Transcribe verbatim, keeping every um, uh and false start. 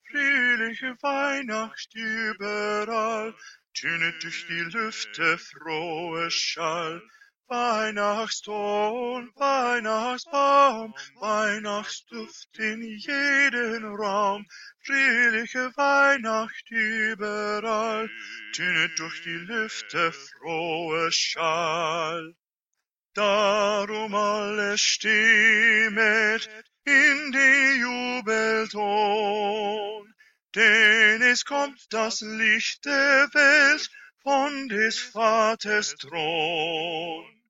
fröhliche Weihnacht überall, tönet durch die Lüfte frohe Schall. Weihnachtston, Weihnachtsbaum, Weihnachtsduft in jeden Raum, fröhliche Weihnacht überall, tönet durch die Lüfte frohe Schall. Darum alles stimmet in die Jubelton, denn es kommt das Licht der Welt von des Vaters Thron.